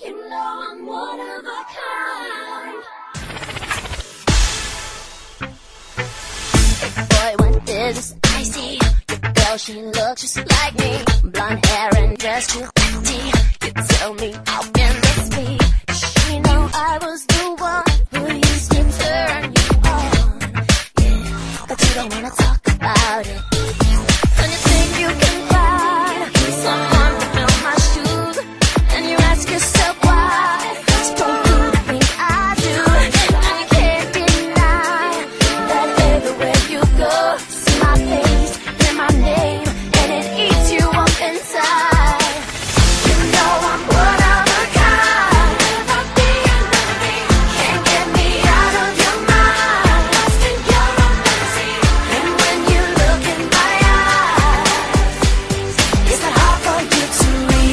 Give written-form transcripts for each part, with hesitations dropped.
You know I'm one of a kind. Boy, when this is icy, your girl, she looks just like me. Blonde hair and dress real pretty. You tell me, how can this be? She know I was the one who used to turn you on. Yeah, but you don't wanna talk about it. Don't you think you can find someone to fill my shoes? And you ask yourself why? Just don't do the thing I do. And you can't deny that everywhere you go, see my face, hear my name, and it eats you up inside. You know I'm one of a kind. Never be another me. Can't get me out of your mind. Lost in your own fantasy. And when you look in my eyes, it's not hard for you to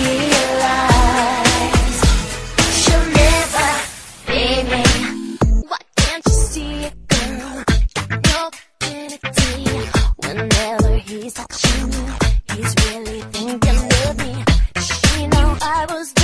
realize she'll never be me. Why can't you see it, girl? No infinity. Whenever he's touching you, he's really thinking of me. She know I was